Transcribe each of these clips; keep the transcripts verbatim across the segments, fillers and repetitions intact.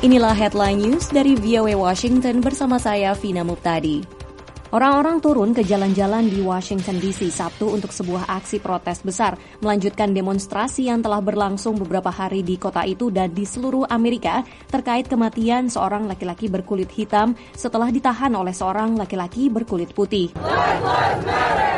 Inilah Headline News dari V O A Washington bersama saya, Vina Muptadi. Orang-orang turun ke jalan-jalan di Washington D C Sabtu untuk sebuah aksi protes besar, melanjutkan demonstrasi yang telah berlangsung beberapa hari di kota itu dan di seluruh Amerika terkait kematian seorang laki-laki berkulit hitam setelah ditahan oleh seorang laki-laki berkulit putih. Black Lives Matter!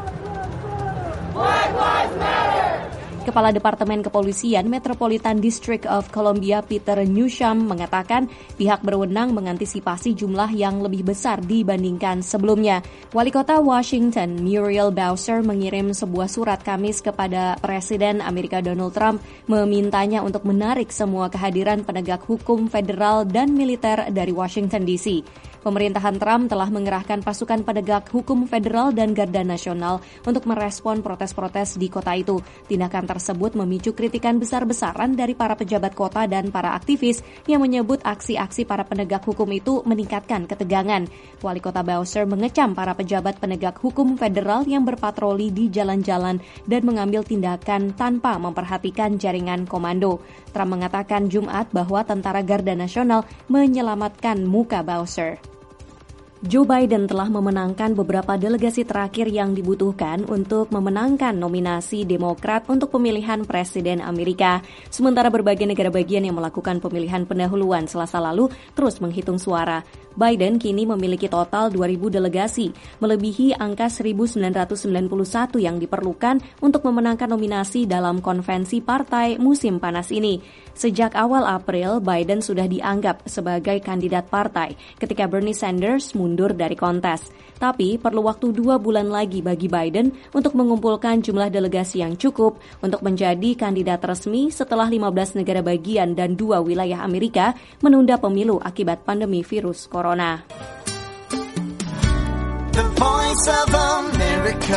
Black Lives Matter! Kepala Departemen Kepolisian Metropolitan District of Columbia Peter Newsham mengatakan pihak berwenang mengantisipasi jumlah yang lebih besar dibandingkan sebelumnya. Wali Kota Washington Muriel Bowser mengirim sebuah surat Kamis kepada Presiden Amerika Donald Trump memintanya untuk menarik semua kehadiran penegak hukum federal dan militer dari Washington D C. Pemerintahan Trump telah mengerahkan pasukan penegak hukum federal dan Garda Nasional untuk merespon protes-protes di kota itu. Tindakan tersebut memicu kritikan besar-besaran dari para pejabat kota dan para aktivis yang menyebut aksi-aksi para penegak hukum itu meningkatkan ketegangan. Wali Kota Bowser mengecam para pejabat penegak hukum federal yang berpatroli di jalan-jalan dan mengambil tindakan tanpa memperhatikan jaringan komando. Trump mengatakan Jumat bahwa tentara Garda Nasional menyelamatkan muka Bowser. Joe Biden telah memenangkan beberapa delegasi terakhir yang dibutuhkan untuk memenangkan nominasi Demokrat untuk pemilihan Presiden Amerika. Sementara berbagai negara bagian yang melakukan pemilihan pendahuluan Selasa lalu terus menghitung suara. Biden kini memiliki total dua ribu delegasi, melebihi angka seribu sembilan ratus sembilan puluh satu yang diperlukan untuk memenangkan nominasi dalam konvensi partai musim panas ini. Sejak awal April, Biden sudah dianggap sebagai kandidat partai ketika Bernie Sanders mundur dari kontes. Tapi perlu waktu dua bulan lagi bagi Biden untuk mengumpulkan jumlah delegasi yang cukup untuk menjadi kandidat resmi setelah lima belas negara bagian dan dua wilayah Amerika menunda pemilu akibat pandemi virus corona. The Voice of America.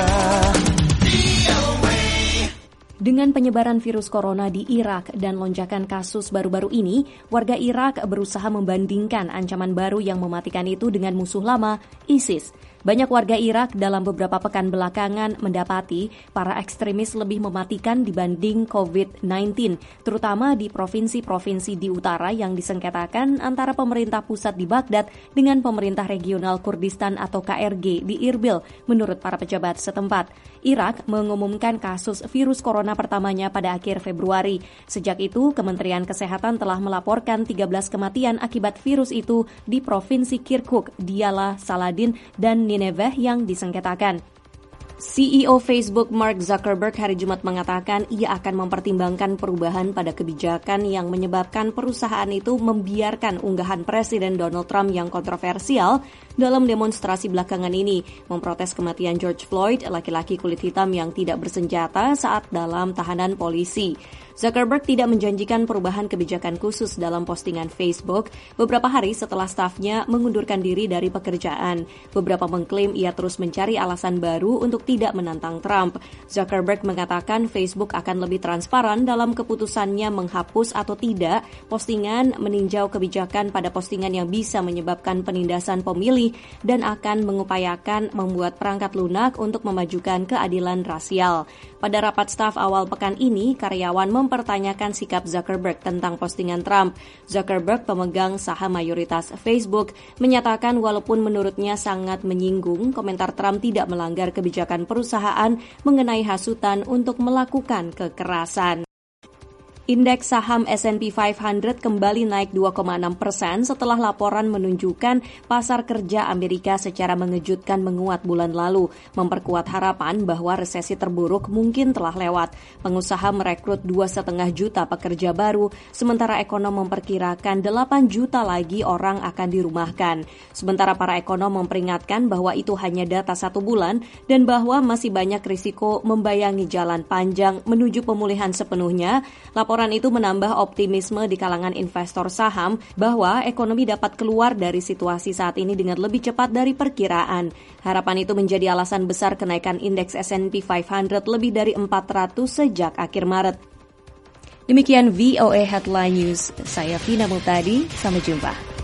Dengan penyebaran virus corona di Irak dan lonjakan kasus baru-baru ini, warga Irak berusaha membandingkan ancaman baru yang mematikan itu dengan musuh lama, ISIS. Banyak warga Irak dalam beberapa pekan belakangan mendapati para ekstremis lebih mematikan dibanding covid sembilan belas, terutama di provinsi-provinsi di utara yang disengketakan antara pemerintah pusat di Baghdad dengan pemerintah regional Kurdistan atau K R G di Irbil, menurut para pejabat setempat. Irak mengumumkan kasus virus corona pertamanya pada akhir Februari. Sejak itu, Kementerian Kesehatan telah melaporkan tiga belas kematian akibat virus itu di Provinsi Kirkuk, Diyala, Saladin, dan Nineveh yang disengketakan. C E O Facebook Mark Zuckerberg hari Jumat mengatakan ia akan mempertimbangkan perubahan pada kebijakan yang menyebabkan perusahaan itu membiarkan unggahan Presiden Donald Trump yang kontroversial dalam demonstrasi belakangan ini, memprotes kematian George Floyd, laki-laki kulit hitam yang tidak bersenjata saat dalam tahanan polisi. Zuckerberg tidak menjanjikan perubahan kebijakan khusus dalam postingan Facebook beberapa hari setelah stafnya mengundurkan diri dari pekerjaan. Beberapa mengklaim ia terus mencari alasan baru untuk tidak menantang Trump. Zuckerberg mengatakan Facebook akan lebih transparan dalam keputusannya menghapus atau tidak postingan meninjau kebijakan pada postingan yang bisa menyebabkan penindasan pemilih dan akan mengupayakan membuat perangkat lunak untuk memajukan keadilan rasial. Pada rapat staf awal pekan ini, karyawan mempertanyakan sikap Zuckerberg tentang postingan Trump. Zuckerberg, pemegang saham mayoritas Facebook, menyatakan walaupun menurutnya sangat menyinggung, komentar Trump tidak melanggar kebijakan perusahaan mengenai hasutan untuk melakukan kekerasan. Indeks saham S and P lima ratus kembali naik dua koma enam persen setelah laporan menunjukkan pasar kerja Amerika secara mengejutkan menguat bulan lalu, memperkuat harapan bahwa resesi terburuk mungkin telah lewat. Pengusaha merekrut dua koma lima juta pekerja baru, sementara ekonom memperkirakan delapan juta lagi orang akan dirumahkan. Sementara para ekonom memperingatkan bahwa itu hanya data satu bulan dan bahwa masih banyak risiko membayangi jalan panjang menuju pemulihan sepenuhnya. Laporan Laporan itu menambah optimisme di kalangan investor saham bahwa ekonomi dapat keluar dari situasi saat ini dengan lebih cepat dari perkiraan. Harapan itu menjadi alasan besar kenaikan indeks S and P lima ratus lebih dari empat ratus sejak akhir Maret. Demikian V O A Headline News. Saya Vina Muptadi, sampai jumpa.